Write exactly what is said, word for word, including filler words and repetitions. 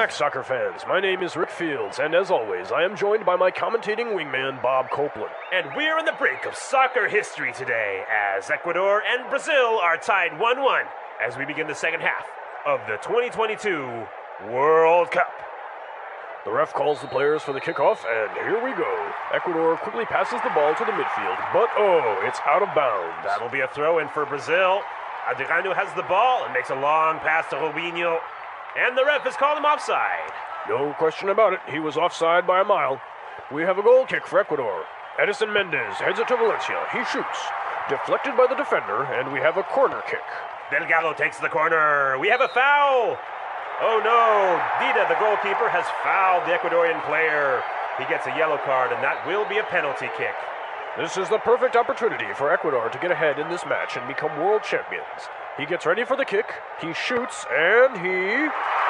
back, soccer fans. My name is Rick Fields, and as always, I am joined by my commentating wingman, Bob Copeland. And we're on the brink of soccer history today, as Ecuador and Brazil are tied one one as we begin the second half of the twenty twenty-two World Cup. The ref calls the players for the kickoff, and here we go. Ecuador quickly passes the ball to the midfield, but oh, it's out of bounds. That'll be a throw-in for Brazil. Adriano has the ball and makes a long pass to Robinho, and the ref has called him offside. No question about it, he was offside by a mile. We have a goal kick for Ecuador. Edison Mendez heads it to Valencia. He shoots. Deflected by the defender, and we have a corner kick. Delgado takes the corner. We have a foul. Oh no, Dida, the goalkeeper, has fouled the Ecuadorian player. He gets a yellow card, and that will be a penalty kick. This is the perfect opportunity for Ecuador to get ahead in this match and become world champions. He gets ready for the kick, he shoots, and he